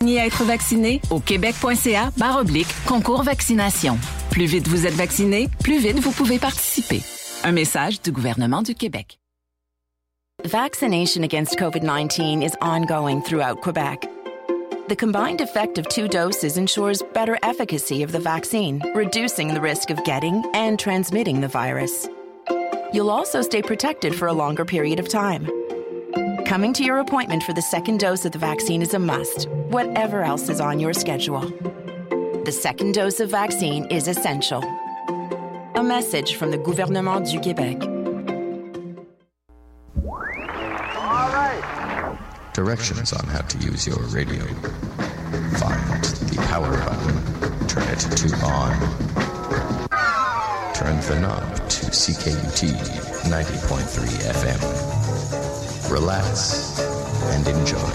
à être vacciné au québec.ca/concours vaccination. Plus vite vous êtes vacciné, plus vite vous pouvez participer. Un message du gouvernement du Québec. Vaccination against COVID-19 is ongoing throughout Quebec. The combined effect of 2 doses ensures better efficacy of the vaccine, reducing the risk of getting and transmitting the virus. You'll also stay protected for a longer period of time. Coming to your appointment for the second dose of the vaccine is a must, whatever else is on your schedule. The second dose of vaccine is essential. A message from the Gouvernement du Québec. All right. Directions on how to use your radio. Find the power button. Turn it to on. Turn the knob to CKUT 90.3 FM. Relax and enjoy.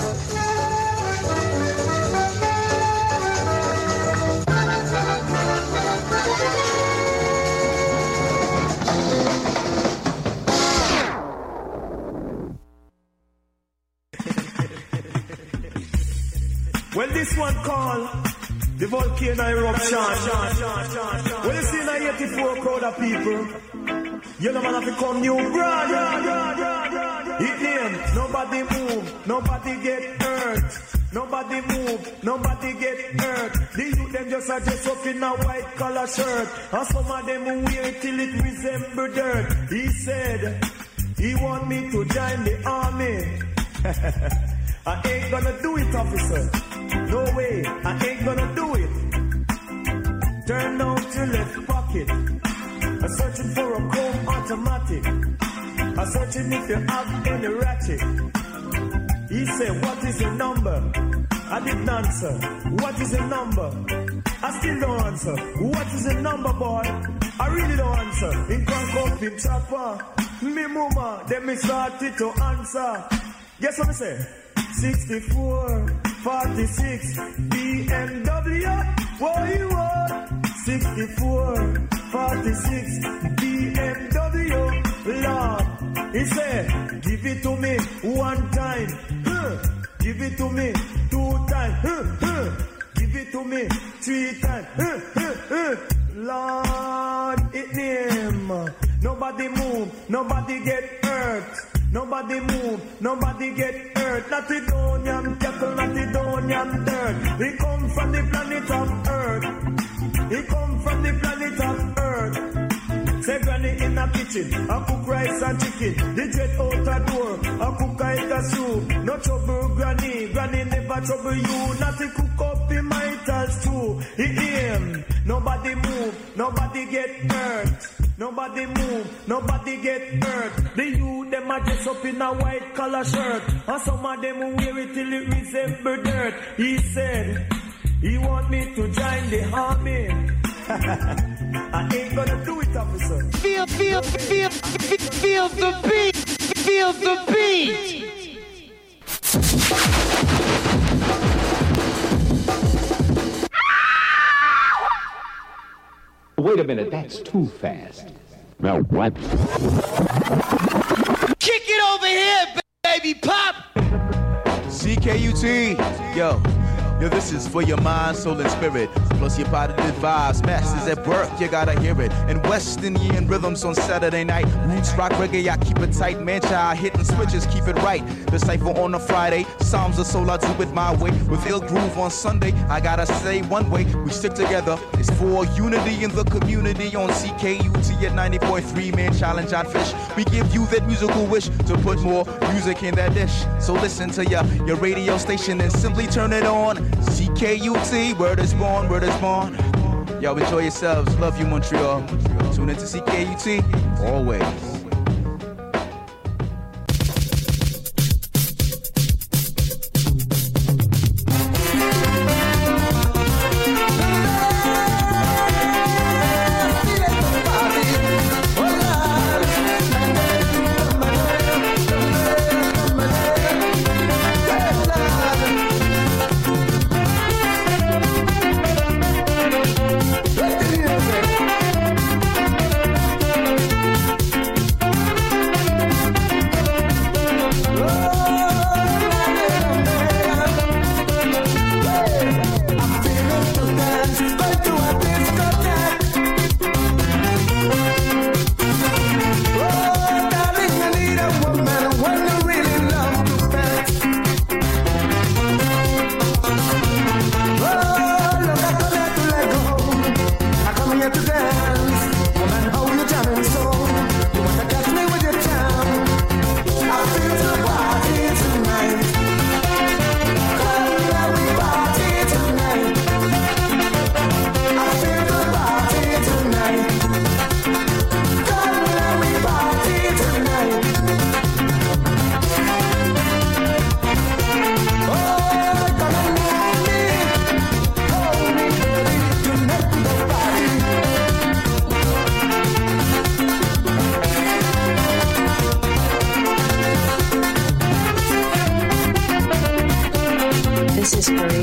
Well, this one called the volcano eruption. When you see an 84 crowd of people, you know man have to come new brother. It name, nobody move, nobody get hurt. Nobody move, nobody get hurt. The youth them just are dressed up in a white collar shirt, and some of them wear it till it resemble dirt. He said he want me to join the army. I ain't gonna do it, officer. No way, I ain't gonna do it. Turn down to left pocket. I'm searching for a chrome automatic. I'm searching if you have any ratchet. He said, what is your number? I didn't answer. What is your number? I still don't answer. What is your number, boy? I really don't answer. In crank up in chopper. Me mama, then me started to answer. Guess what I say? 64, 46, BMW. What you want? 64, 46, BMW. Lord, he said, give it to me one time. Give it to me 2 times. Give it to me 3 times. Lord, it name. Nobody move, nobody get hurt. Nobody move, nobody get hurt. Not the Donian cattle, not the Donian dirt. He come from the planet of Earth. He come from the planet of Earth. Say granny in the kitchen, I cook rice and chicken. The jet out the door, I cook a soup. No trouble granny, granny never trouble you. Not to cook up in my tas too. He aim, nobody move, nobody get hurt. Nobody move, nobody get hurt. The youth them are dressed up in a white collar shirt, and some of them wear it till it resemble dirt. He said he want me to join the army. I ain't gonna do it, officer. Feel the beat. Feel the beat. Wait a minute, that's too fast. Now what? Kick it over here, baby pop. CKUT, yo, this is for your mind, soul, and spirit. Plus your positive vibes, masters at work, you gotta hear it. And West Indian rhythms on Saturday night. Roots, rock, reggae, I keep it tight. Man, child, hitting switches, keep it right. The cypher on a Friday, Psalms of soul, I do it my way. With ill groove on Sunday, I gotta say one way, we stick together. It's for unity in the community on CKUT at 90.3, man, challenge on fish. We give you that musical wish to put more music in that dish. So listen to your radio station and simply turn it on. CKUT, word is born, word is born. Y'all enjoy yourselves. Love you, Montreal. Tune into CKUT always.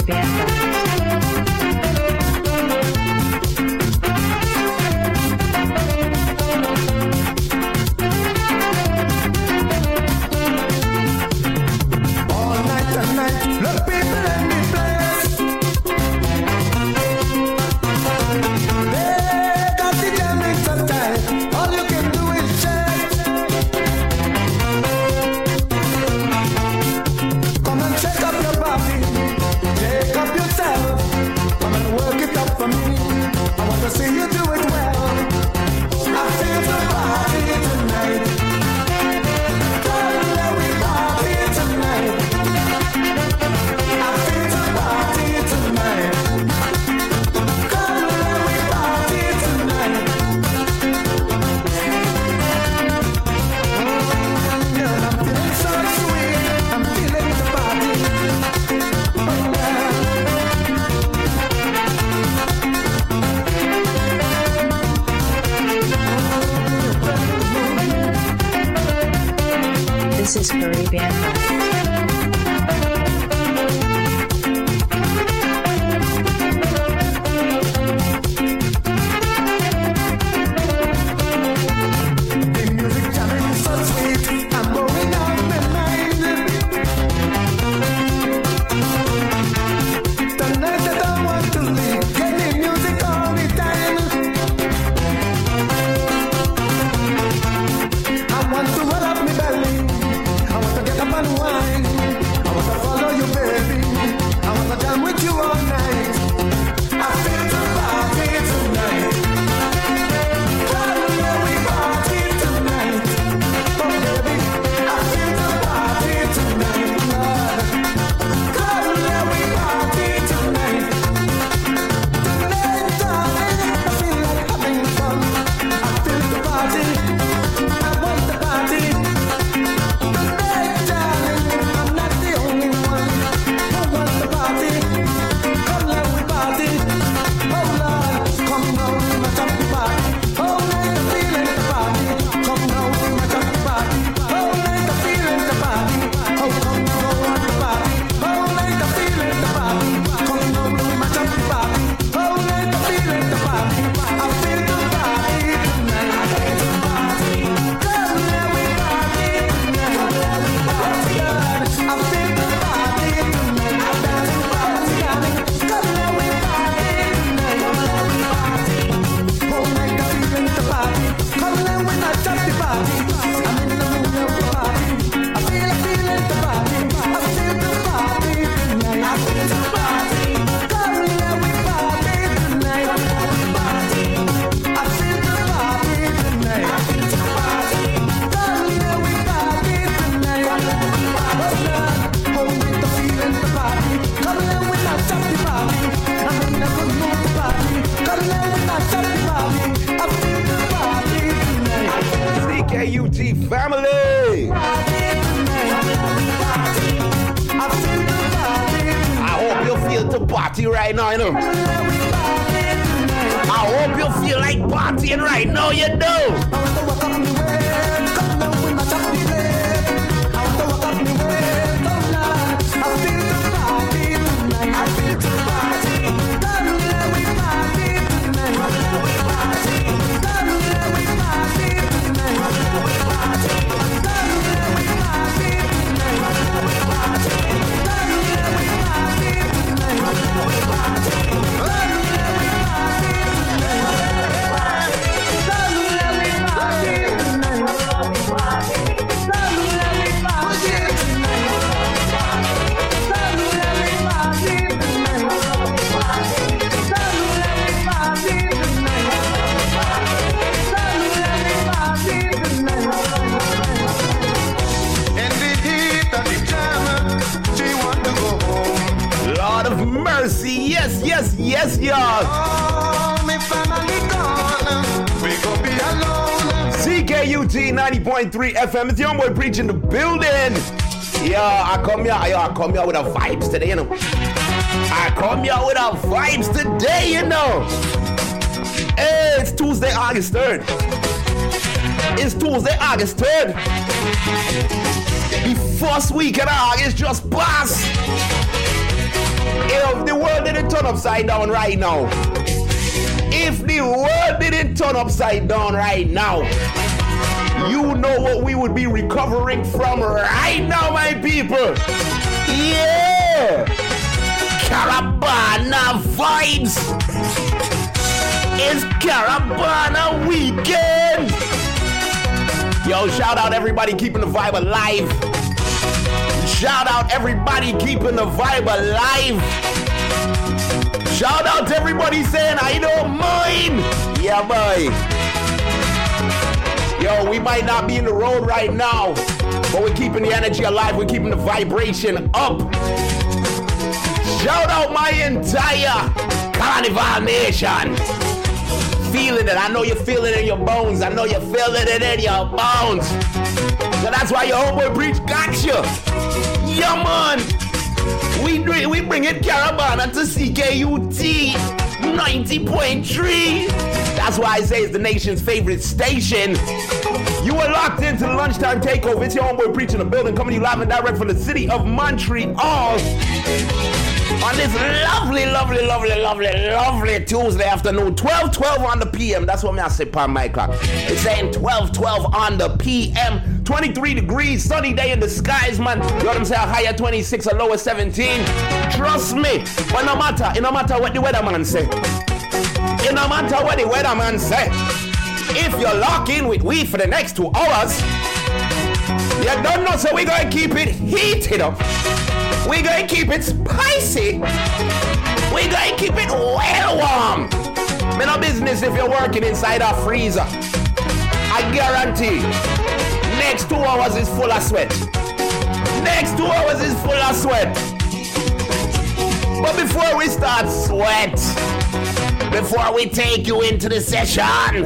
Caribbean All night and night, love people in the place. They got the jamming so tight. All you can do is shake. Come and shake up your body, shake up yourself. Come and work it up for me. I want to see you do it well. I feel the party tonight. Come let me party tonight. I feel the party tonight. Come let me party tonight. Girl, I'm feeling so sweet. I'm feeling the party. This is Caribbean Life. The music jamming so sweet. I'm going out my mind. Tonight I don't want to leave. Get the music all the time. I want to roll up my belly. I want to get up and wine. I want to follow you, baby. I want to jam with you all night. I feel the party tonight. Come let me party tonight. Oh baby, I feel the party tonight. Come let me party tonight. Tonight, darling, I feel like having fun. I feel the party. I want the party. Tonight, darling, I'm not the only one who wants the party. Come let me party. Oh Lord, come now, let's have the party. Oh, night I'm feeling the party. Come now, let's have the party. Oh, night I'm feeling the party. Oh, come now, want the party. Oh, night I'm feeling the party. Come now, let's have the party. Oh, night I'm feeling the party. I feel the party tonight. I feel the party. Come let me party tonight. Oh Lord, I feel the party tonight. I dance the party, darling. Come let me party tonight. Come let me party. Oh, night I'm feeling the party. Come let me not stop the party. I'm in the mood of the party. I feel the party. I feel the party tonight. I feel the party. Come let me party tonight. Come let me party. I feel the party tonight. I feel the party. Come let me party tonight. Come let me party. Oh, night I'm feeling the party. Come let me not stop the party. I'm in the good mood to party. Come let me not stop the party. I feel the party tonight. CKUT family. Party tonight. I feel the party tonight. I hope you feel the party right now, you know. I hope you feel like partying right now, you know. I want to walk up the way. Come now, we match up the way. I want to walk up the way. Come now. I feel the party tonight. I feel the party. Come let me party tonight. Come let me party. Come let me party tonight. Come let me party. Come let me party tonight. Come let me party. Come let me party tonight. Come let me party. Come let me party mercy. Yes, yes, yes, y'all. CKUT 90.3 FM. It's your boy preaching the building. I come here with a vibes today, you know. I come here with a vibes today, you know. Hey, it's Tuesday, August 3rd. It's Tuesday, August 3rd. The first weekend of August just passed. If the world didn't turn upside down right now, if the world didn't turn upside down right now, you know what we would be recovering from right now, my people. Yeah! Carabana vibes! It's Carabana weekend! Yo, shout out everybody keeping the vibe alive. Shout out everybody keeping the vibe alive. Shout out to everybody saying I don't mind. Yeah, boy. Yo, we might not be in the road right now, but we're keeping the energy alive. We're keeping the vibration up. Shout out my entire Carnival Nation. Feeling it. I know you feel it in your bones. I know you feeling it in your bones. So that's why your homeboy Preach got you. Yeah, man. We bring it Carabana to CKUT 90.3. That's why I say it's the nation's favorite station. You are locked into the Lunchtime Takeover. It's your homeboy Preach in the building, coming to you live and direct from the city of Montreal. On this lovely Tuesday afternoon, 12:12 on the PM. That's what I say, Pan my clock. It's saying 12:12 on the PM. 23 degrees, sunny day in the skies, man. You know what I'm saying? A higher 26, a lower 17. Trust me, but no matter what the weatherman say. It no matter what the weatherman say. If you lock in with we for the next 2 hours, you don't know, so we're going to keep it heated up. We're going to keep it spicy. We're going to keep it well warm. Me no business if you're working inside a freezer. I guarantee, next 2 hours is full of sweat. Next 2 hours is full of sweat. But before we start sweat, before we take you into the session,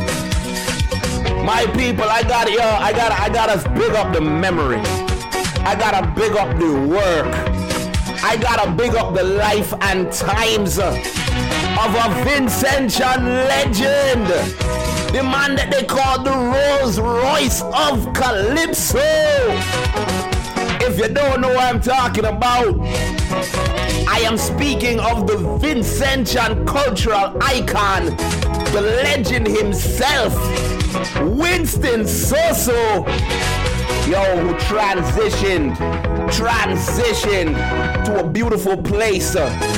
my people, I gotta big up the memory. I gotta big up the work. I gotta big up the life and times of a Vincentian legend. The man that they call the Rolls Royce of Calypso. If you don't know what I'm talking about, I am speaking of the Vincentian cultural icon, the legend himself, Winston Soso. Yo, who transitioned to a beautiful place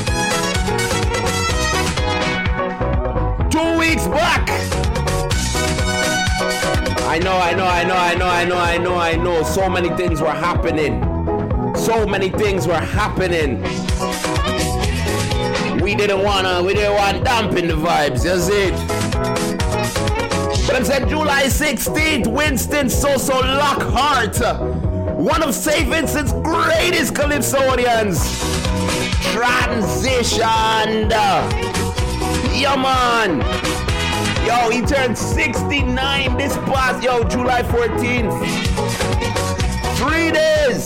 2 weeks back. I know. So many things were happening. We didn't want dampen the vibes, you see it? But I'm saying July 16th, Winston Soso Lockhart, one of St. Vincent's greatest calypsonians, transitioned. Yeah, man. Yo, he turned 69 this past, July 14th. 3 days.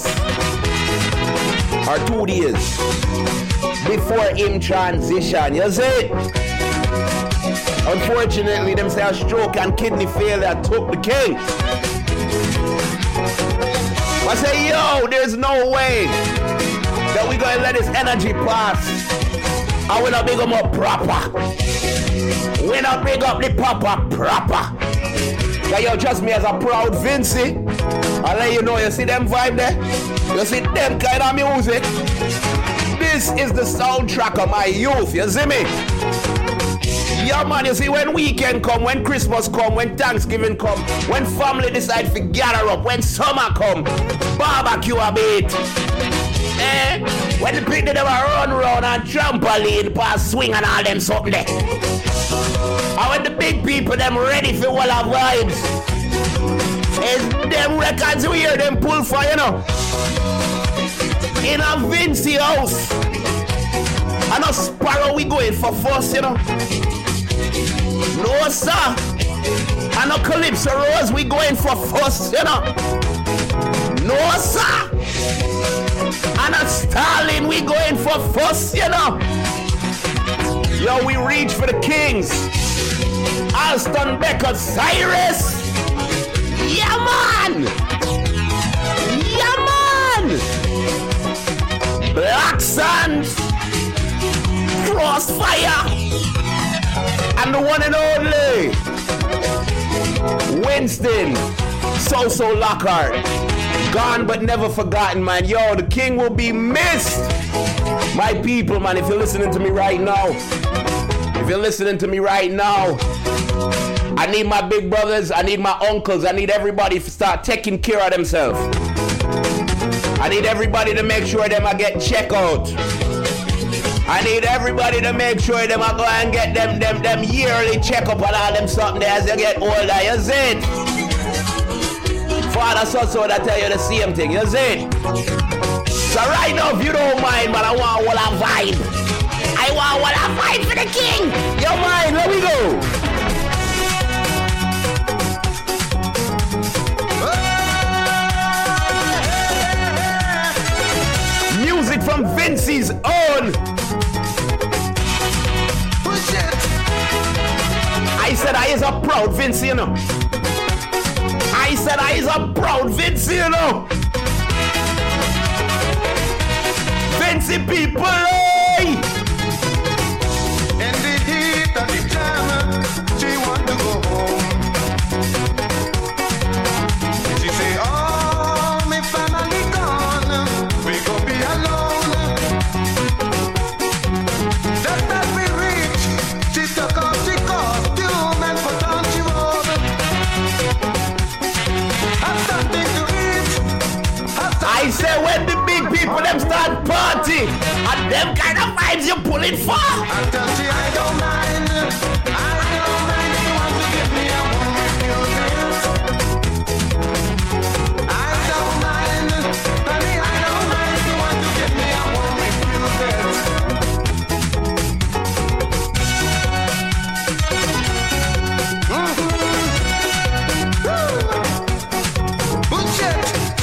Or 2 days. Before him transition, you see? Unfortunately, them say a stroke and kidney failure took the king. I say, there's no way that we gonna let his energy pass. I will not big him up proper. We not big up the proper. Yeah, trust me, as a proud Vincey, I'll let you know, you see them vibe there? You see them kind of music? This is the soundtrack of my youth, you see me? Yeah, man, you see, when weekend come, when Christmas come, when Thanksgiving come, when family decide to gather up, when summer come, barbecue a bit. When the people them run around and trampoline, pass swing and all them something there. And when the big people them ready for all our vibes, it's them records we hear them pull for, in a Vinci house. And a Sparrow we going for first, No, sir. And a Calypso Rose we going for first, No, sir. And a Starling we going for first, Yo, we reach for the Kings. Alston Becker Cyrus. Yeah, man. Black Sands. Crossfire and the one and only Winston So Lockhart. Gone but never forgotten, man. Yo, the king will be missed. My people, man, if you're listening to me right now, I need my big brothers, I need my uncles, I need everybody to start taking care of themselves. I need everybody to make sure them I get check out. I need everybody to make sure them I go and get them yearly checkup and all them something there as they get older. You see it? Father so that tell you the same thing. You see it? So right now, if you don't mind, but I want what I vibe. I want what I vibe for the king. You mind? Let me go. Music from Vincey's own. I said I is a proud Vince, you know. I said I is a proud Vince, you know. Vincey people, hey! In the heat of the jam, she want to go home. She say, oh, my family gone, we gon' be alone. Just as we reach, she took off the costume and put on she robe. Have something to eat. I say when the big people them start party, and them kind of vibes you pull it for. I tell you I don't mind if you want to give me a one refuse it. I don't mind, honey, I don't mind if you want to give me a one refuse it. Bullshit.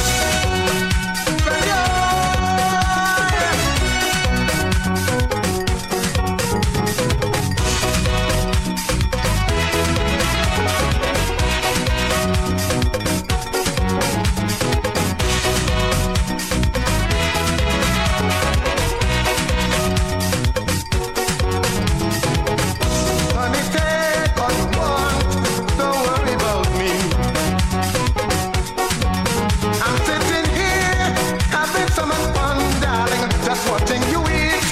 Honey, take all you want, don't worry about me. I'm sitting here having some fun, darling, just watching you eat.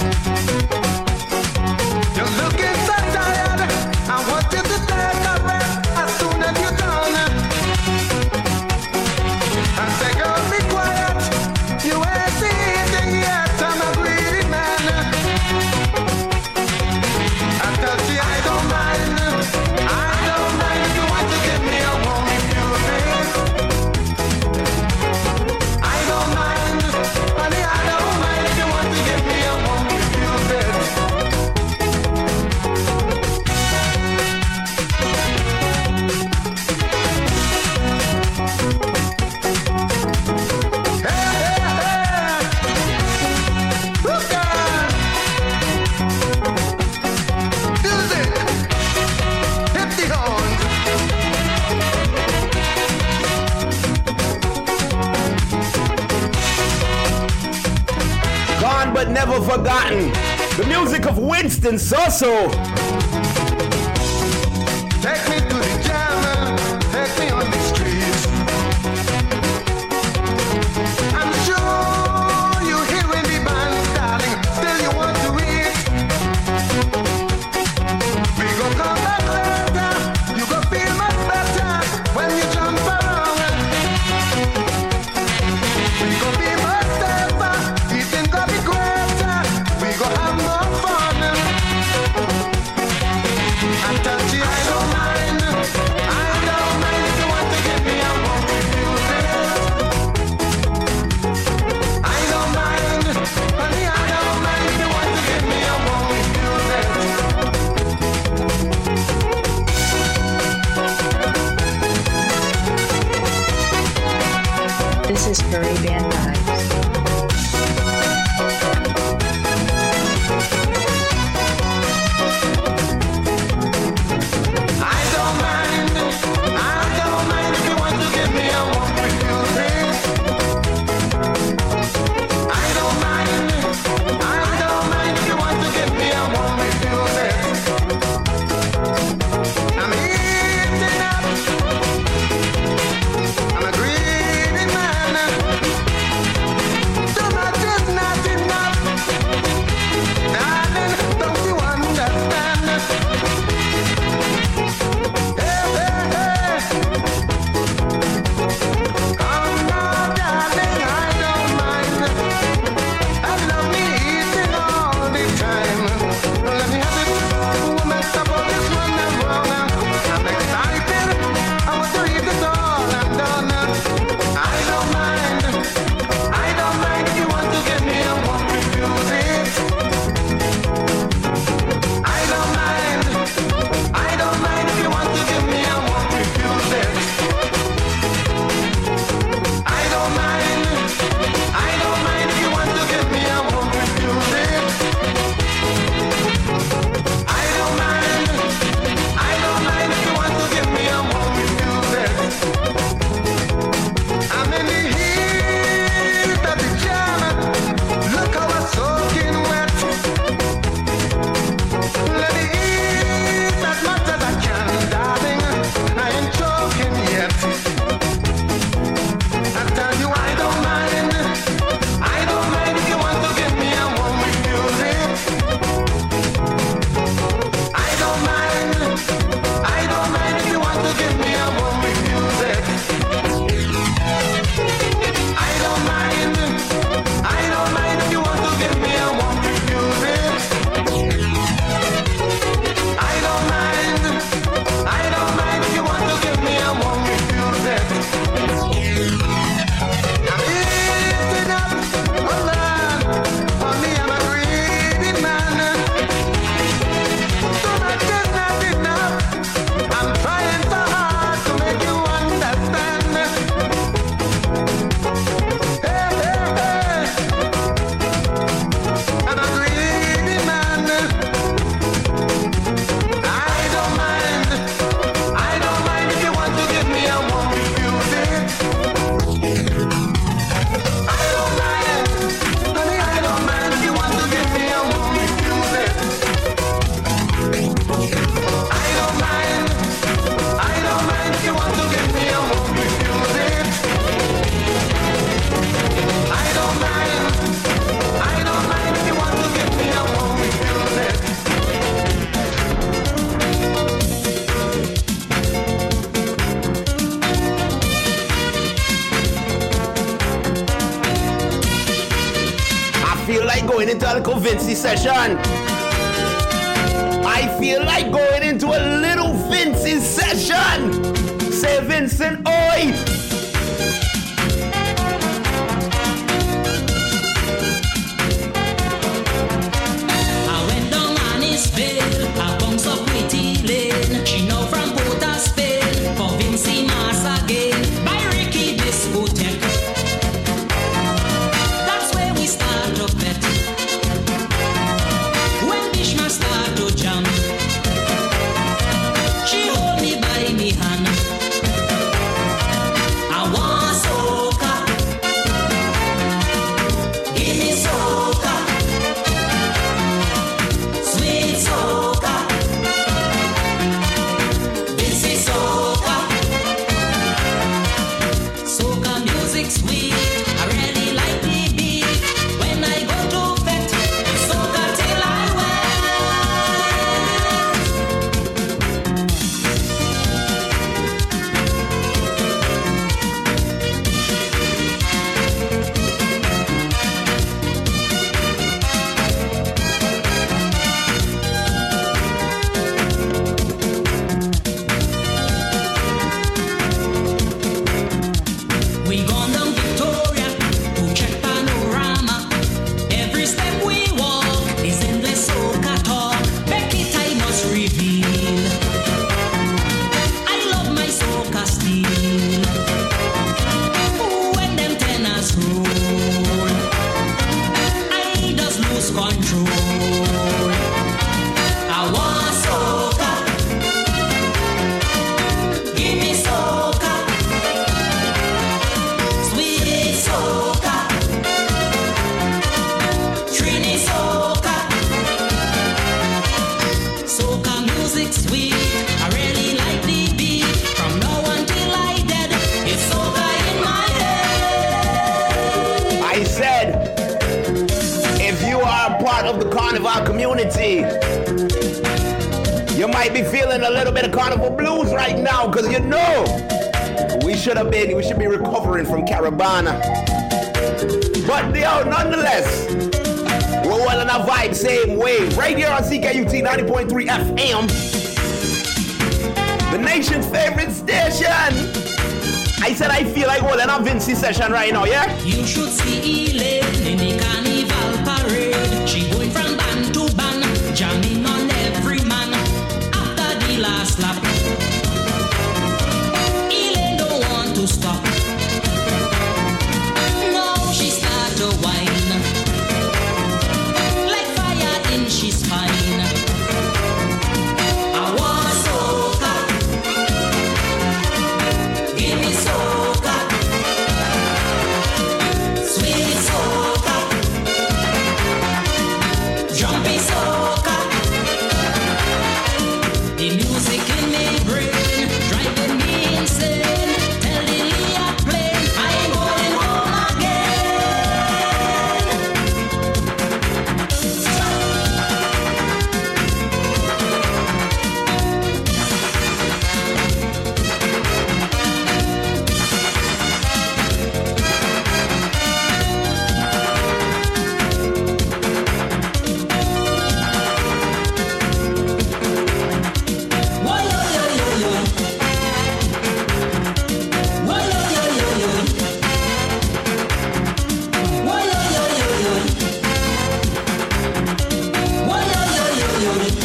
You're looking so tired, I want you to take a rest as soon as you're done. And say, girl, be quiet, you ain't eating yet, I'm a greedy man. I tell you I don't mind if you want to give me a warm refuse it. I don't mind, honey, I don't mind if you want to give me a warm refuse it. Hey, hey, hey. Look out. Music. Hit the horns. Gone but never forgotten. The music of Winston So. Take me to the jam, take me on the streets. I'm sure you hearing the band, darling, still you want to eat. We go come back later, you go feel much better when you jump around. We go be much safer, eating go be greater, we go have more fun. I tell you I don't mind if you want to give me a warm refuse it. I don't mind, honey, I don't mind if you want to give me a warm refuse This is Caribbean Vibes. I don't mind if you want to give me a warm refuse it. I don't mind if you want to give me a warm a little Vincy session. I feel like going into a little Vincy session. Say Vincent, oi! I went down on his bill, I bounce up with Elaine. She know from Port of Spain, for Vincy Mass again, by Ricky Discotheque. That's where we start to bet. When Bishma start to jam, she hold me by me hand. I want soca, give me soca, sweet soca, Vincy soca, soca music sweet. I really like the beat. When I go to vet, it's soca till I wet. We gone down Victoria to check panorama. Every step we walk is endless soca talk. Becky I must reveal, I love my soca steel. When them tenors roll, I just lose control. I want soca, give me soca, sweet soca, Trini soca, soca music sweet. I really like the beat. From now until I dead, it's soca in my head. I said, if you are a part of the Carnival community, you might be feeling a little bit of Carnival blues right now, because you know we should be recovering from Caravana. But nonetheless, we're all in a vibe same way. Right here on CKUT 90.3 FM, the nation's favorite station. I said I feel like holding a Vincy session right now, yeah? You should see Elaine in the carnival parade. She going from band to band, jamming on every man. After the last lap, Elaine don't want to stop. Now she start to whine like fire in she spine. I want soca, give me soca, sweet soca, jumpy soca. The music in me brain, driving me insane. Tell the Leah plane, I ain't going home again. Whoa, yo, yo, yo, yo. Whoa, yo, yo, yo, yo. Whoa, yo, yo, yo, yo. Whoa, yo, yo, yo, yo.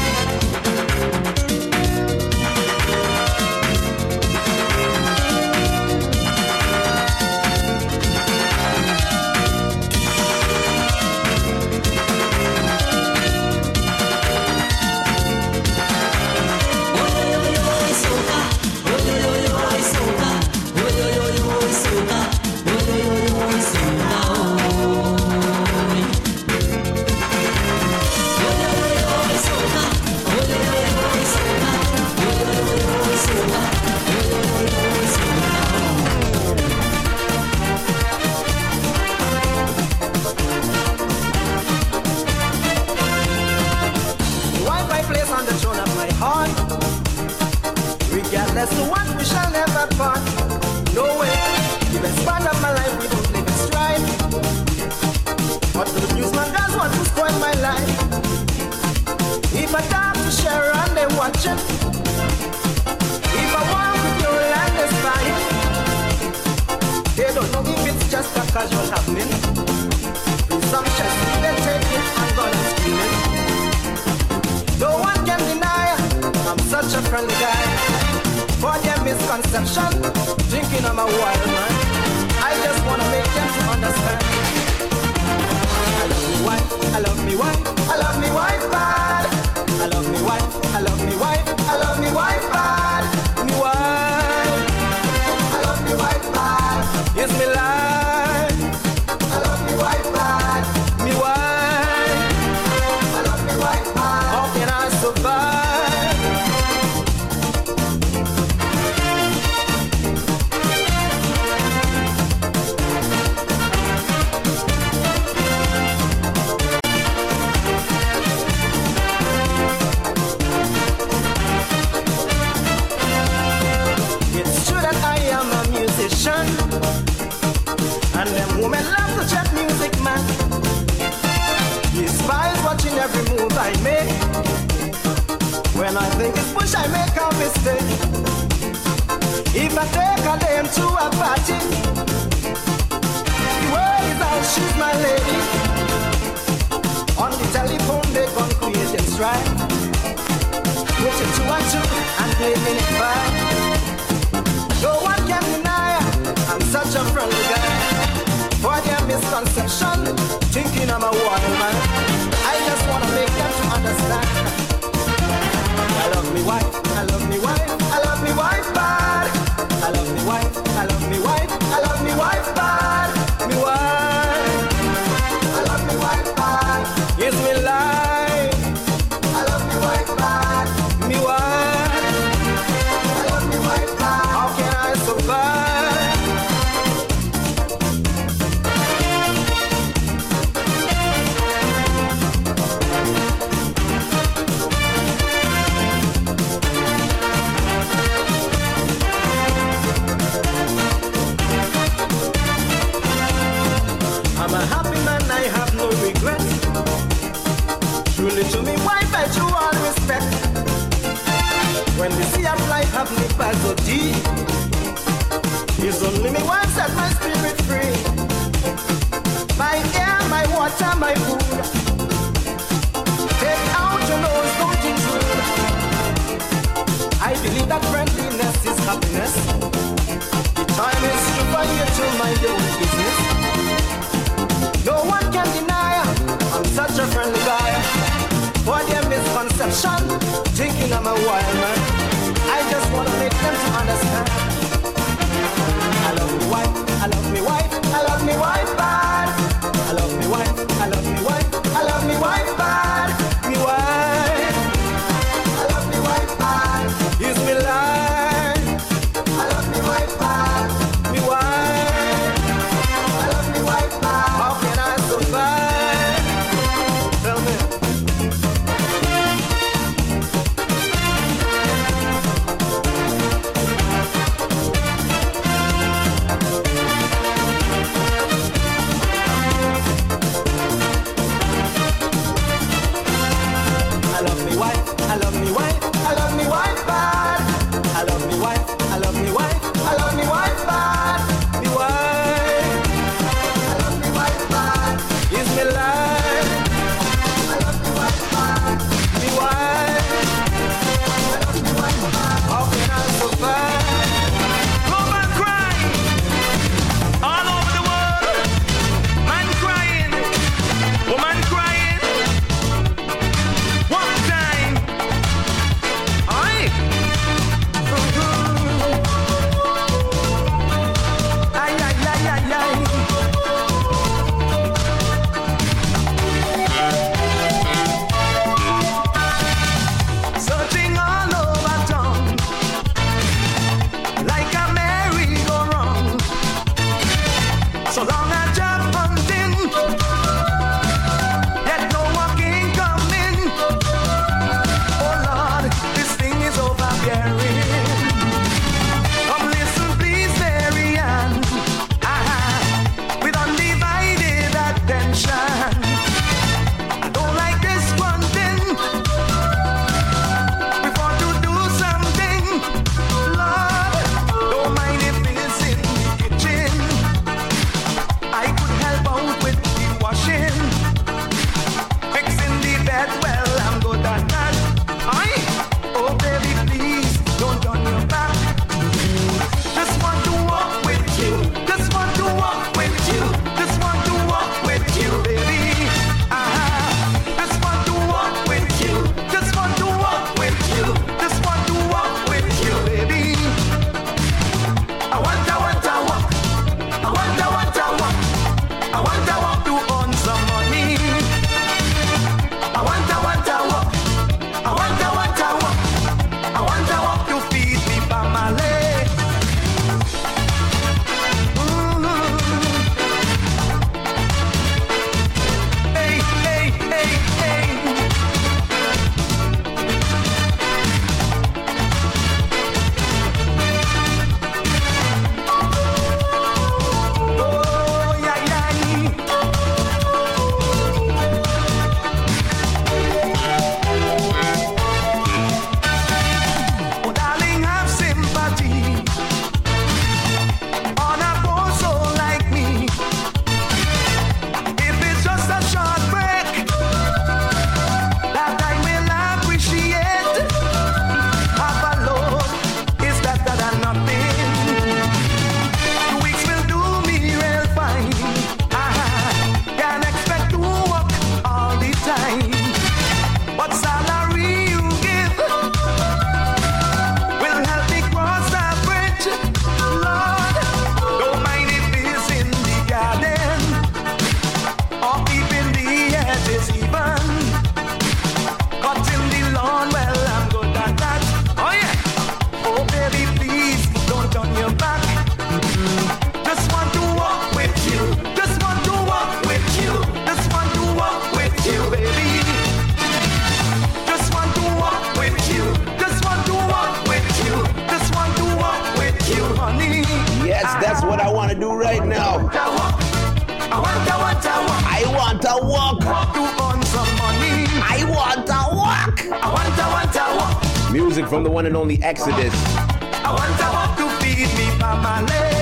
Why my place on the throne of my heart? Regardless to what we shall never part. No way, the best part of my life we don't live in strife. But the newsman does want to spoil my life. If I talk to Sharon, they watch it. If I walk with you, land is fine. They don't know if it's just a casual happening. Presumption, they take it and go and scream it. No one can deny I'm such a friendly guy. For their misconception, thinking I'm a wild man. I just wanna make them to understand. I love me wife, I love me wife, I love me wife bad. I love me wife, I love me wife, I love me wife bad. Me wife, I love me wife bad. It's me life. I love me wife bad. Me wife, I love me wife bad. How can I survive? And them women love to check music, man. He spies watching every move I make. When I think it's push, I make a mistake. If I take a dame to a party, the word is out, she's my lady. On the telephone, they gon' create and strive. Put it 2 and 2 and play minute 5. No one can deny I'm such a friendly guy. For their misconception, thinking I'm a wild man. I just wanna make them to understand. I love me wife, I love me wife, I love me wife bad. I love me wife, I love me wife, I love me wife bad. Me wife, I love me wife bad. It's me life. I love me wife bad. Me wife, I love me wife bad. How can I survive? I'm a happy man, I have no regret. Truly to me, wife, I do all respect. When the sea of life have me back so deep, it's only me one set my spirit free. My air, my water, my food. Take out your nose, don't intrude. I believe that friendliness is happiness. The time is to for you to mind your own business. No one can deny I'm such a friendly guy. For their misconception, thinking I'm a wild man. I just wanna make them to understand. I love me wife, I love me wife, I love me wife bad. I love me wife, I love me wife, I love me wife bad. Me wife, I love me wife bad. It's me life. I love me wife bad. Me wife, I love me wife bad. How can I survive? Tell me. I love me wife, I love me wife, I love me wife bad. I love me wife, I love me wife, I love me wife bad. Me wife, I love me wife bad. It's me life. I love me wife bad. Me wife, I love me wife bad. How can I survive? Woman crying all over the world. Man crying, woman crying. One time, Music from the one and only Exodus. I want someone to feed me family.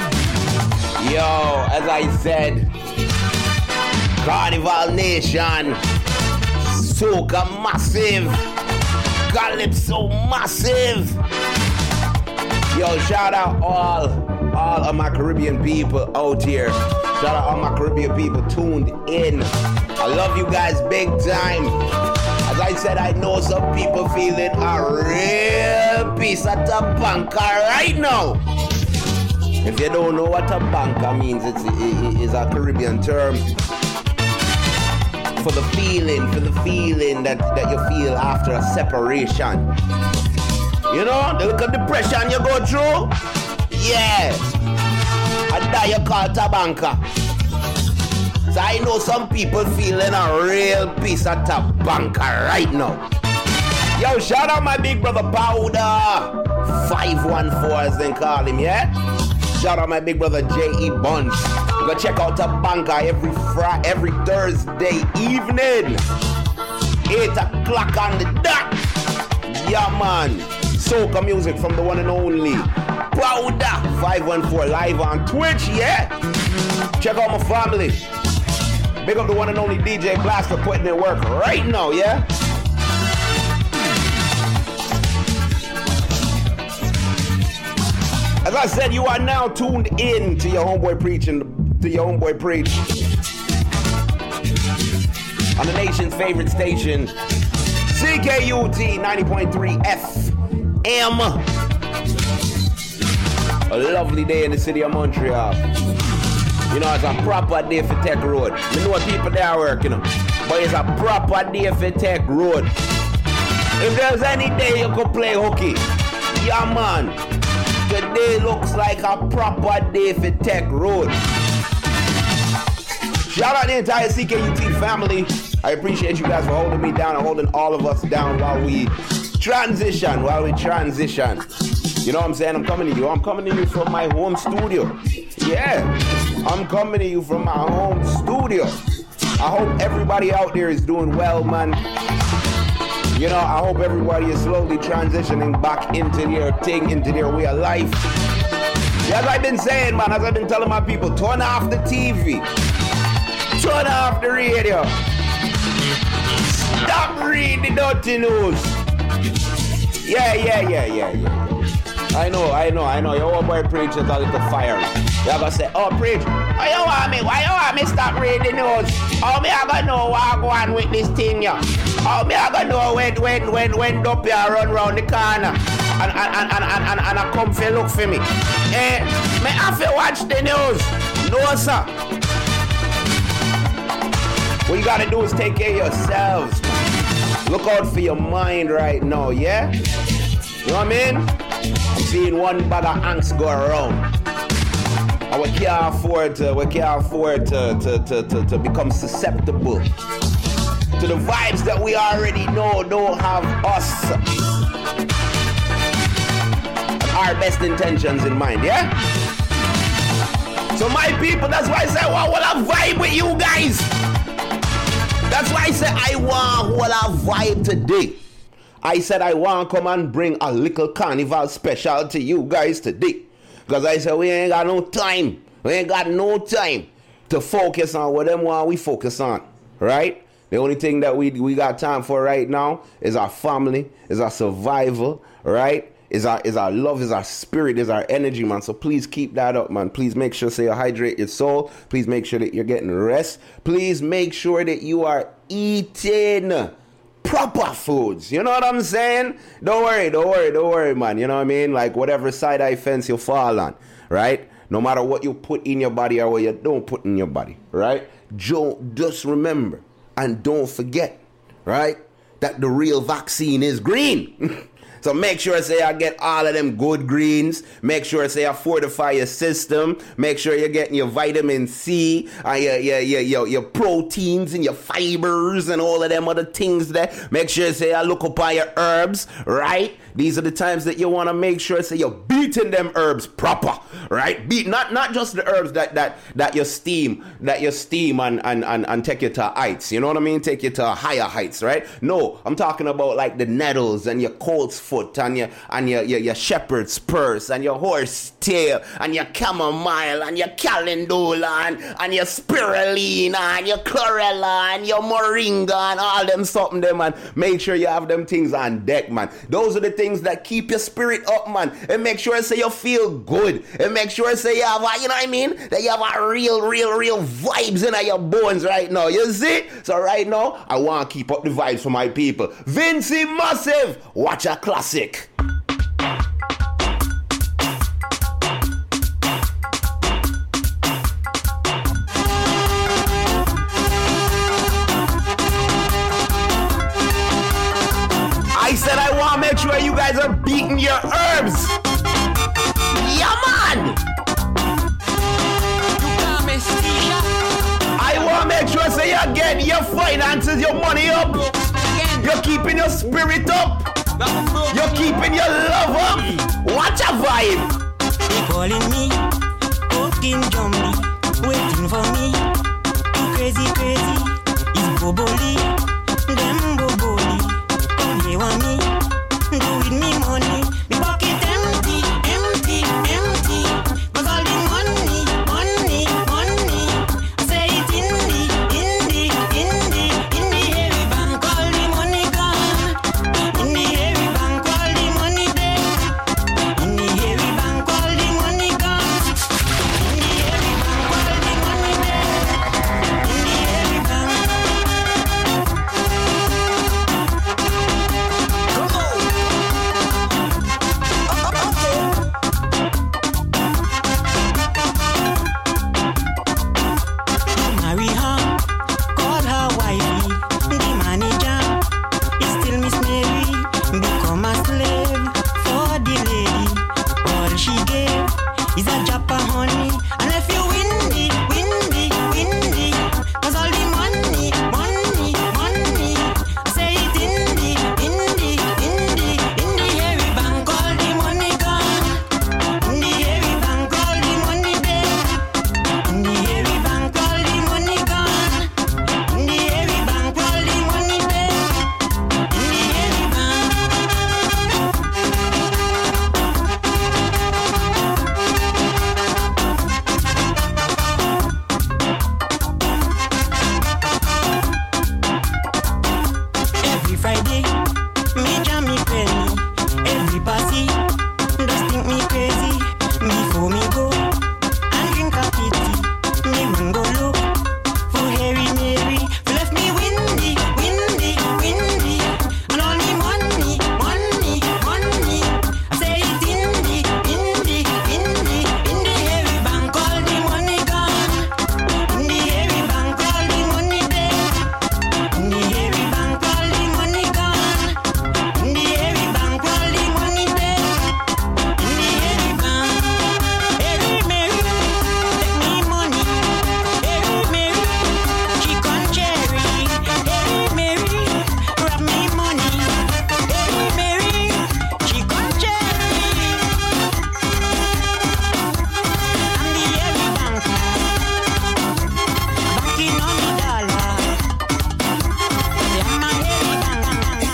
Yo, as I said, Carnival Nation, Soca massive, Calypso massive. Yo, shout out all of my Caribbean people out here. Shout out all my Caribbean people tuned in. I love you guys big time. As I said, I know some people feeling a real piece of tabanka right now. If you don't know what tabanka means, it's a Caribbean term for the feeling that you feel after a separation. You know, the little depression you go through? Yeah. And that you call tabanka. So I know some people feeling a real piece of tabanka right now. Yo, shout out my big brother Powder 514 as they call him, yeah? Shout out my big brother J.E. Bunch. Go check out tabanka every Thursday evening. 8 o'clock on the dot. Yeah, man. Soca music from the one and only Powder 514 live on Twitch, yeah? Check out my family. Big up the one and only DJ Blast for putting in work right now, yeah? As I said, you are now tuned in to your homeboy Preach on the nation's favorite station, CKUT 90.3 FM. A lovely day in the city of Montreal. You know, it's a proper day for Tech Road. You know what people there are working on, but it's a proper day for Tech Road. If there's any day you could play hooky, yeah man, today looks like a proper day for Tech Road. Shout out the entire CKUT family. I appreciate you guys for holding me down and holding all of us down while we transition. You know what I'm saying? I'm coming to you from my home studio. Yeah, I'm coming to you from my home studio. I hope everybody out there is doing well, man. You know, I hope everybody is slowly transitioning back into their thing, into their way of life. Yeah, as I've been saying, man, as I've been telling my people, turn off the TV. Turn off the radio. Stop reading the dirty news. Yeah. I know. Your old boy Preach is a little fiery. You're gonna say, oh, Preach, why you want me stop reading the news? How me I gonna know what I go on with this thing, yeah? How me I gonna know when Duppy run round the corner and I come for look for me? Me have to watch the news. No, sir. What you gotta do is take care of yourselves. Look out for your mind right now, yeah? You know what I mean? I'm seeing one bag of angst go around. And we can't afford to become susceptible to the vibes that we already know don't have us and our best intentions in mind, yeah? So my people, that's why I say, well, I want to vibe with you guys. That's why I said I want a vibe today. I said I want to come and bring a little carnival special to you guys today. Because I said we ain't got no time. We ain't got no time to focus on what them want we focus on. Right? The only thing that we got time for right now is our family, is our survival, right? Is our love, is our spirit, is our energy, man. So please keep that up, man. Please make sure you hydrate your soul. Please make sure that you're getting rest. Please make sure that you are eating proper foods. You know what I'm saying? Don't worry, man. You know what I mean? Like whatever side eye fence you fall on, right? No matter what you put in your body or what you don't put in your body, right? Just remember and don't forget, right? That the real vaccine is green. So make sure I get all of them good greens. Make sure I fortify your system. Make sure you're getting your vitamin C, your proteins and your fibers and all of them other things there. Make sure I look up on your herbs, right? These are the times that you want to make sure you're beating them herbs proper, right? Not just the herbs that you steam and take you to heights. You know what I mean? Take you to higher heights, right? No, I'm talking about like the nettles and your colt's foot foot and your shepherd's purse and your horse tail and your chamomile and your calendula and your spirulina and your chlorella and your moringa and all them something there, man. Make sure you have them things on deck, man. Those are the things that keep your spirit up, man. And make sure say you feel good. And make sure say you have a, you know what I mean? That you have a real vibes in your bones right now. You see? So right now, I want to keep up the vibes for my people. Vincy Massive, watch a classic. I said I want to make sure you guys are beating your herbs. Yeah, man. I want to make sure say you get your finances, your money up. You're keeping your spirit up. You're keeping your love up. Watch a vibe. They calling me, King Jumby, waiting for me. Too crazy, it's Boboli, them Boboli. They want me, do with me money. Me pocket empty. Cause all the money. I say it in the hairy bank, all the money gone. In the hairy bank, all the money there. In the hairy bank, all the money gone. In the hairy bank, all the money there. In the hairy bank. Marry her, call her wifey. The manager is still Miss Mary. Become a slave for the lady. All she gave is a drop of honey. And if you windy, cause all the money. I say it in the hairy bank, all the money gone. In the hairy bank, all the money there. In the hairy bank, all the money gone. In the hairy bank, all the money there. In the hairy bank. Every Friday, me jam me penny. Every party, just think me crazy. Before me go and drink a pity, me run go look for Harry Mary. Left me windy. And all the money. I say it in the hairy bank, all the money gone. In the hairy bank, all the money there. In the hairy bank, all the money gone. In the hairy bank, all the money there. In the hairy bank, Harry Mary, take me money. Harry Mary, chicken cherry. Harry Mary, wrap me money. Harry Mary, chicken cherry. I'm the hairy bank, banking on the dollar. I'm a hairy bank.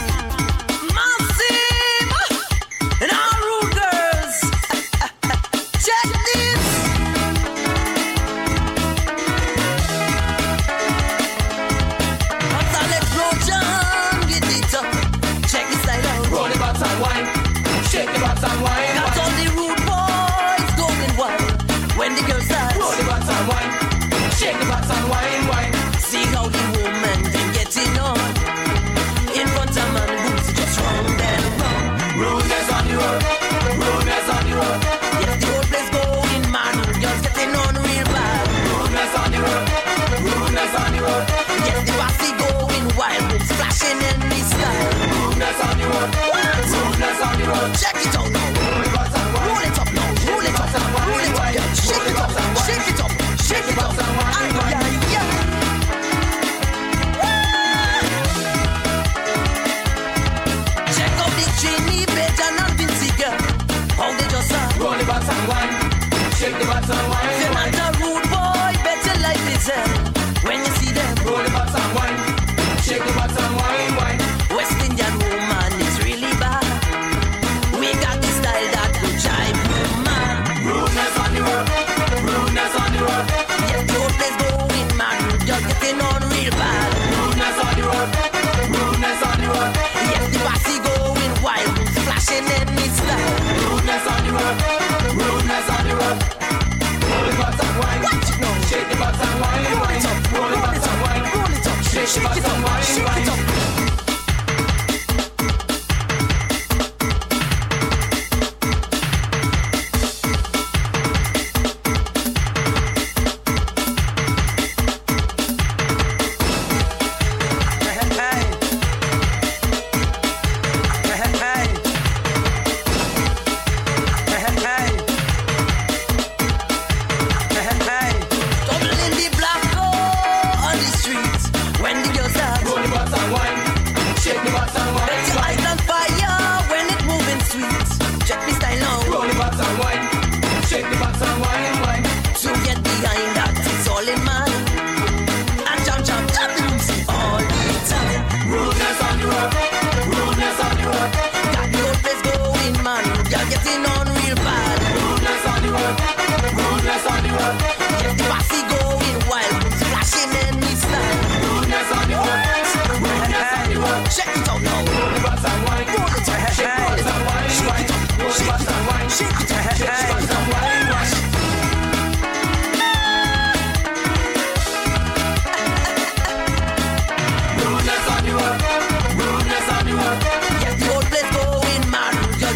Massive and all rude girls. Check this. What's that explosion? Get it up. Check this side out. Roll the butts and wine. Shake the butts and wine. Got all the rude boys going wild. When the girls start. Roll the butts and wine. Shake the butts and wine. See how the woman been getting on. In front of man, boots just round and round. Rudeness on the road. Yes, the whole place going man. Girls getting on real bad. Rudeness on the road. Yes, the bossy going wild. Boots flashing in the sky. Rudeness on the road. Check it out now. Roll it up now. Roll it up, girl. Shake it up. Yeah. Check out the Trini better than Vincy girl. How they just are. Roll the butts and wine. Shake the butts and wine. They're not a rude boy, better like this. When you see them. Roll the butts and wine.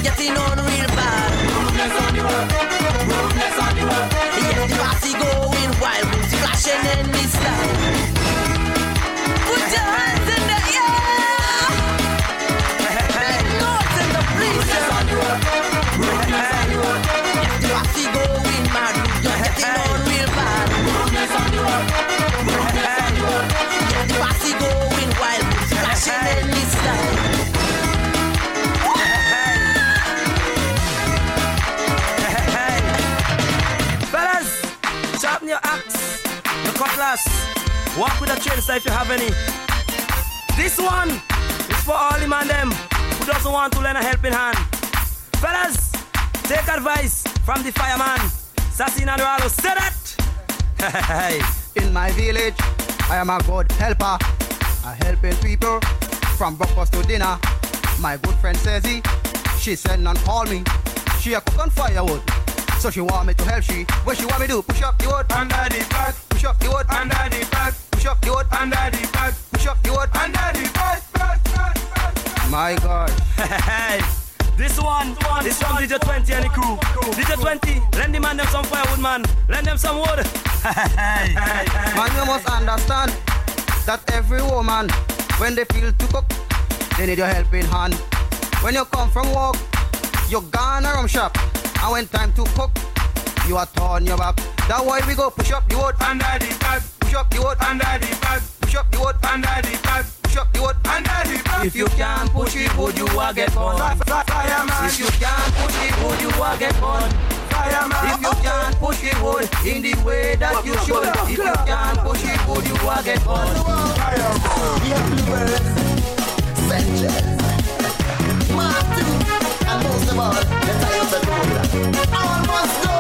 getting on real bad. Rudeness on the world. Rudeness on the world. Yes, the party going wild. Music flashing in this style. Put your hands in the air. Big notes in the breeze. Rudeness on the world. Rudeness on the world. Yes, the party going mad. You're getting on real bad. Rudeness on the world. Rudeness on the world. Yes, the party going wild. Music flashing in this style. Sharpen your axe, your cutlass. Walk with a chainsaw if you have any. This one is for all the man them who doesn't want to lend a helping hand. Fellas, take advice from the fireman. Sassy Nadralo, say that. In my village, I am a good helper. I helping people from breakfast to dinner. My good friend Cezzy, she said none call me. She a cook on firewood. So she want me to help she. What she want me to do? Push up the wood under the back. Push up the wood under the back. Push up the wood under the back. Push up the wood under the back. My God. This one is from DJ 20 and the crew. DJ 20, lend the man them some firewood, man. Lend them some wood. Man, you must understand that every woman, when they feel to cook, they need your helping hand. When you come from work, you gone a rum shop. And when time to cook, you are turn your back. That's why we go push up the wood under the bag. Push up the wood under the bag. Push up the wood under the bag. Push up the wood under the bag. If you can't push it, wood you will get burned. Fireman. If you can't push it, wood you will get burned. Fireman. If you can't push it, wood in the way that you should. If you can't push it, wood you will get burned. We have bluebirds, Sanchez, Martin, and most of all, the Toyota Corolla. All must go.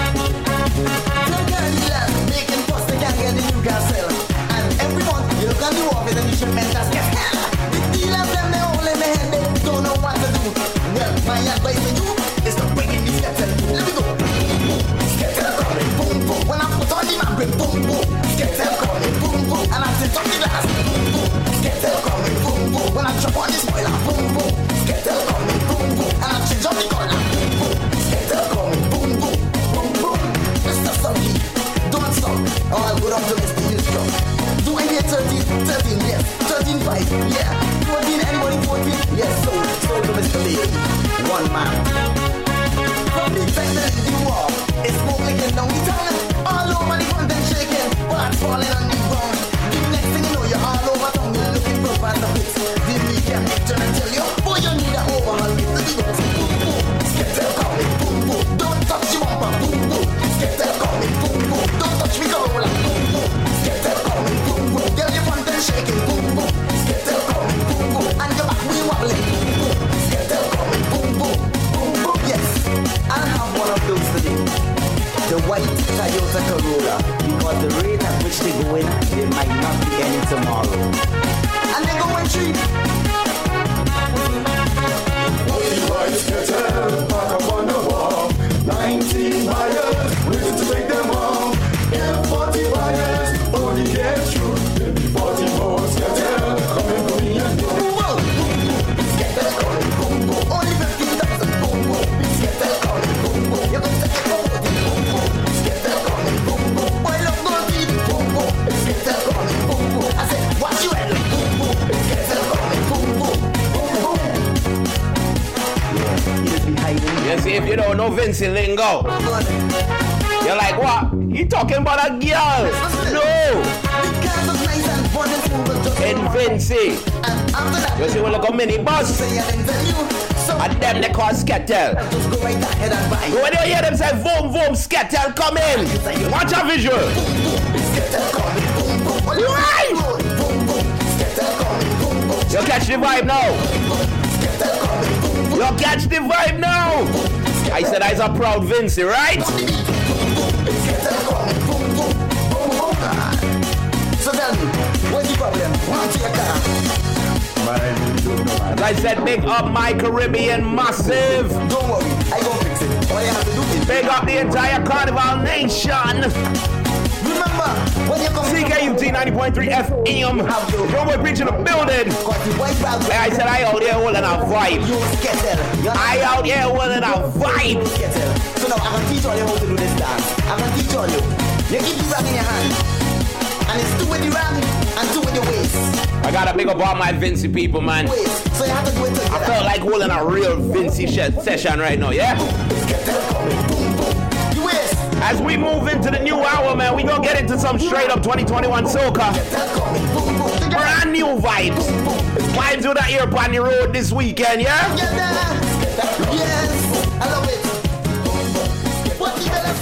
The girl dealers making post they can't get the new gas sale. And every month you look on the wall with a new shipment that's get hell. The dealers them they all in their head, they don't know what to do. Well, my advice to you is to bring in the skettle. Let me go. Skettle coming, boom boom. When I put on the map, boom boom. Skettle coming, boom boom. And I sit on the glass, boom boom. Skettle coming, boom boom. When I chop on the spoiler, boom boom. Skettle coming, boom boom. And I change on the color, boom boom. Skettle coming, boom boom, boom boom. Mr. Sunny, don't stop. Oh, I'll go down to Mr. Houston. Do I hear 13, yes. 13-5, yeah. 14, anybody 14? Yes, so to Mr. Lee. One man. From the time that you walk, it's smoking down the town. All over the front and shaking, parts falling on the ground. The next thing you know, you're all over town. You're looking for fast a bit. The media picture and tell you, boy, you need an overhaul. Let me go. Boom, boom. Skettle coming, boom, boom. Don't touch your bumper, boom, boom. Skettle coming, boom, boom. Don't touch me, Corolla, boom, boom. Skettle coming, boom, boom. Girl, your front and shaking, boom, boom. Skettle coming, boom, boom. And your back, we wobbling, boom, boom. Skettle coming, boom, boom. Boom, boom, yes. I'll have one of those today. The white Toyota Corolla, because the rate at which they go in, there might not be any tomorrow. And they go and treat. The white skettle, park up on the wall. 19 buyers, waiting to take them all. If 40 buyers, only get through. Then the 40 more skettle, coming for me and go. Skettle coming, boom, boom. Only 15,000, boom, boom. Skettle coming, boom, boom. You're going to take it over, boom, boom. Skettle coming, boom, boom. Boy, look, go deep, boom, boom. Skettle coming, boom, boom. I said, watch your head, boom, boom. Skettle coming, boom, boom. Boom, boom. You see, if you don't know Vincy lingo, you're like, what? He talking about a girl? No! In Vincy. You see, we look a minibus. And them they call skettle. So when you hear them say, boom, boom, skettle, come in. Watch a visual. Right! You catch the vibe now. You catch the vibe now. I said I's a proud Vincy, right? So tell me, what's the problem? What's your car? As I said, big up my Caribbean massive. Don't worry, I gon' fix it. All you have to do is big up the entire Carnival Nation. Remember Remember, when you come CKUT 90.3 FM. Your boy preaching the building. Like I said, I out here holding a vibe. I out here holding a vibe. So now I'm gonna teach all you how to do this dance. I'm gonna teach all you. You keep the rag in your hand. And it's two with the rag and two with the waist. I gotta big up all my Vincy people, man. So you have to do it together. I felt like holding a real Vincy session right now, yeah? As we move into the new hour, man, we gonna get into some straight up 2021 soca. Brand new vibes. Vibes with that ear on the road this weekend, yeah? Yes, I love it. What you better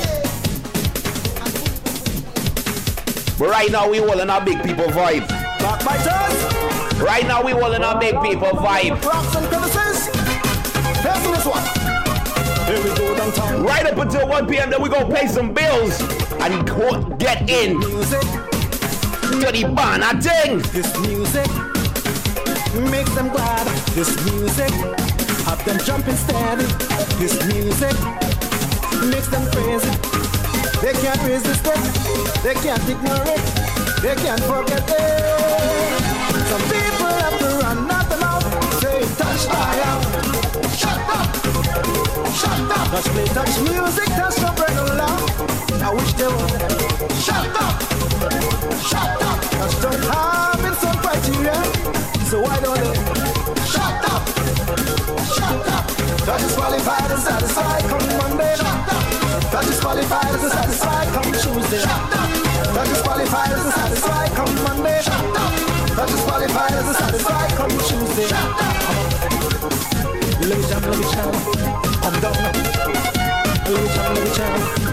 say? But right now we holding our big people vibe. Right now we holding our big people vibe. Rocks and crevices. Listen this one. Here we go downtown. Right up until 1 p.m. then we gonna pay some bills and get in music to the banner thing. This music makes them glad. This music have them jumping steady. This music makes them crazy. They can't resist it. They can't ignore it. They can't forget it. Some people have to run out the mouth. Say touch fire. Shut up. Shut up. Touch play, touch music, touch no break along. I wish they would. Shut up. Shut up. Touch don't have in some criteria. So why don't they? Shut up. Shut up. Touch is qualified and satisfied come Monday. Shut up. Touch is qualified and satisfied come Tuesday. Shut up. Touch is qualified and satisfied come Monday. Shut up. Touch is qualified and satisfied come Tuesday. Shut up. Let me jam. I'm down. Let me jam.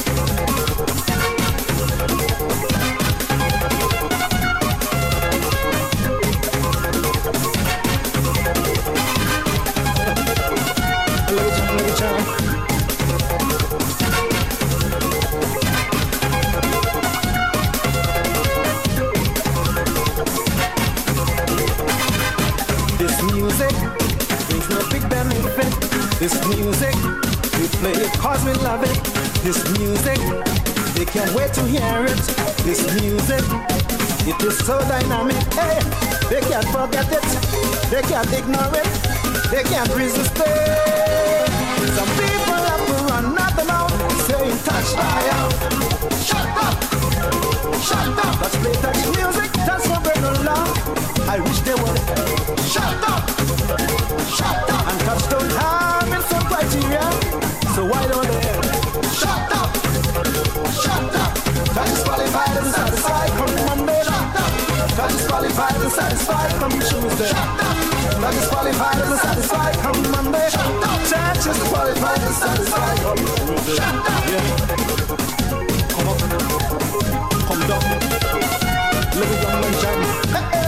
This music brings no big benefit. This music, we play it cause we love it. This music, they can't wait to hear it. This music, it is so dynamic. Hey, they can't forget it. They can't ignore it. They can't resist it. Some people have to run out the mouth, saying touch fire. Shut up. Shut up. Let's play touch music, that's no break no law. I wish they would. Shut up. Shut up. And touch don't have in some criteria. So why don't they? Shut up. Shut up. Touch is qualified and satisfied come Monday. Shut up. Touch is qualified and satisfied come Tuesday. Shut up. Touch is qualified and satisfied come Monday. Shut up. Touch is qualified and satisfied come Tuesday. Shut up. Yeah. Come up. Come down. Let me down and jam. Hey.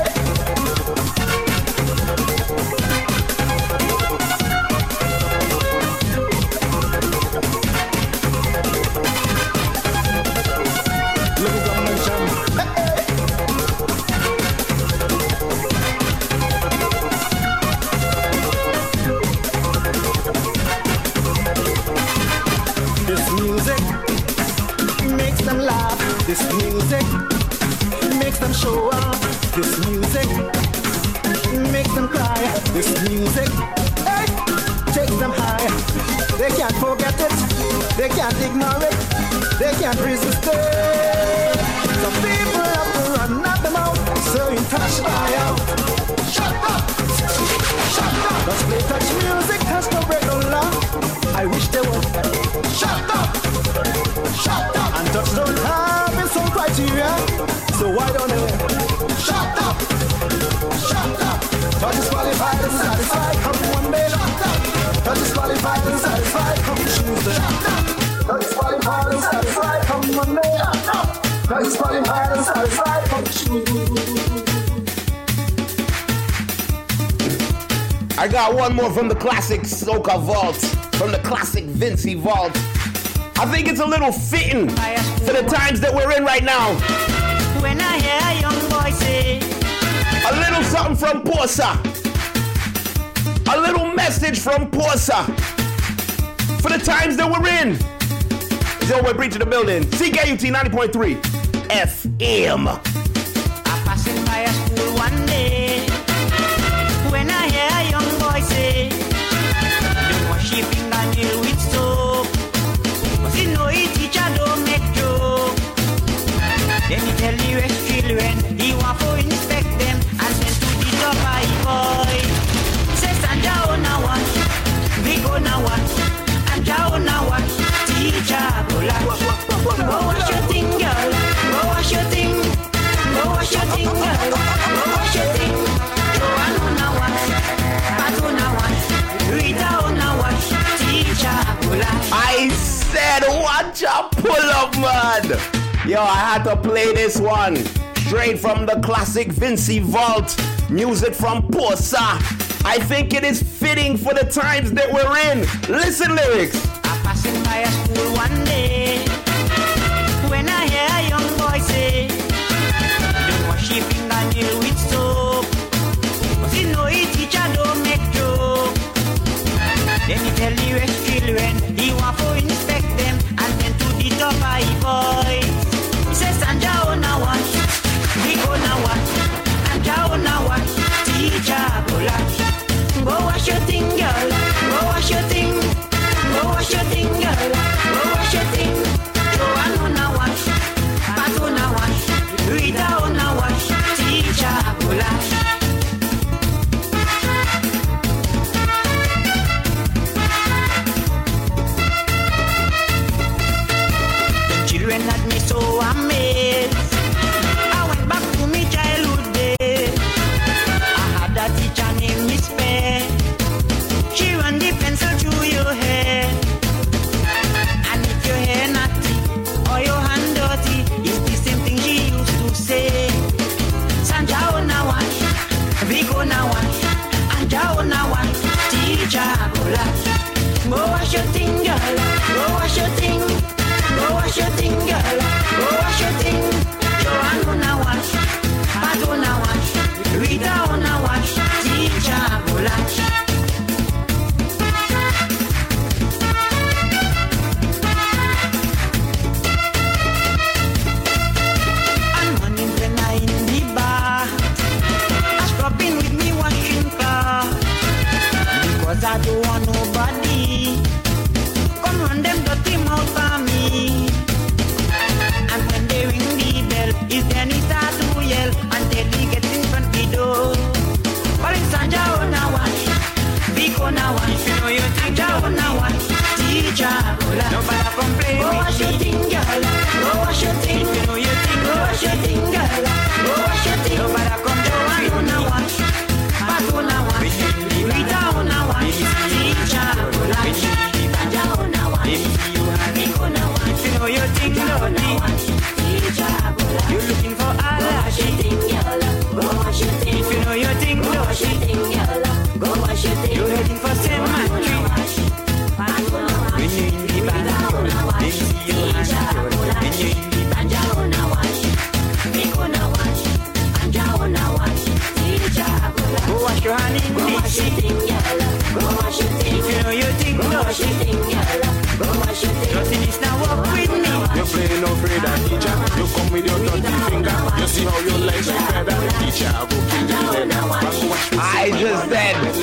This music makes them show up. This music makes them cry. This music, hey, takes them high. They can't forget it. They can't ignore it. They can't resist it. Some people have to run out the mouth, so you touch fire. Shut up. Shut up. Let's play touch music, touch no break no law. I wish they would. Shut up. Shut up. And touch don't have in some criteria. So why don't they? Shut up. Shut up. Touch is qualified and satisfied come Monday. Shut up. Touch is qualified and satisfied come Tuesday. Shut up. Touch is qualified and satisfied come Monday. Shut up. Touch is qualified and satisfied come Tuesday. I got one more from the classic Soca Vault, from the classic Vincy Vault. I think it's a little fitting for the times that we're in right now. When I hear a young boy say, a little something from Porsa. A little message from Porsa for the times that we're in. It's your boy Preach in the building. CKUT 90.3 FM. I passing by a school one day when I hear a young boy say, "Don't wash your fingernail with soap, 'cause you know his teacher don't make joke." Then he tell the rest children he want to inspect them and send to the top of the boy. Say Sanja on a watch, we gonna watch, and Jao na watch, teacher go latch. Go wash your thing, girl, go wash your thing, go wash your thing, girl, go wash your thing. Joanne on a watch, Pat on a watch, Rita on a watch, teacher go latch. I said, watch a pull up, man. Yo, I had to play this one. Straight from the classic Vincy Vault. Music from Posa. I think it is fitting for the times that we're in. Listen lyrics. I passing by a school one day when I hear a young boy say, "Don't wash your fingernail with soap, 'cause you know his teacher don't make joke." Then he tell the rest children he want to inspect them and then to the top of the boy. He says Sanja on a watch, we gonna watch, and Jao on a watch, teacher go latch. Go wash your thing, girl, go wash your thing, go wash your thing, girl, go wash your thing. Joanne on a watch, Pat on a watch, Rita on a watch, teacher go latch. The children had me so amazed. I went back to me childhood days. I had a teacher named Miss Fair. She run the pencil through your hair. And if your hair naughty or your hand dirty, it's the same thing she used to say. Sanja on a watch, we gonna watch, and Jao on a watch, teacher go latch. Go wash your thing, girl, go wash your thing, go wash your thing, girl, go wash your thing. Joanne on a watch, Pat on a watch, Rita on a watch, teacher go latch. And morning when I in the bar, I scrubbing with me washing car, because I don't want nobody come run them dirty mouth for me. And when they ring the bell, is then he start to yell until he gets in front the door. Calling Sanja on a watch, Vic on a watch, you know you think Sanja on a watch, teacher go latch. Nobody complain. Go wash your thing, girl, go wash your thing, you know you think. Go wash your thing, girl, go wash your thing. Nobody come down on a watch, Pat on a watch, Rita on a watch, teacher go latch. Sanja on a watch, Vic on a watch, you know you think dirty. You looking for a lash, go wash your thing. If you know your thing, go wash your thing, go wash your thing. You heading for cemetery. When you in the band, they see your hand. When you in the band, go wash your hand in the sea. If you know your thing, go wash your thing. Nothing is now up with me. You're playing no afraid of teacher. You come with your dirty finger. You see how your legs are feather. Teacher, I go kill you. I just said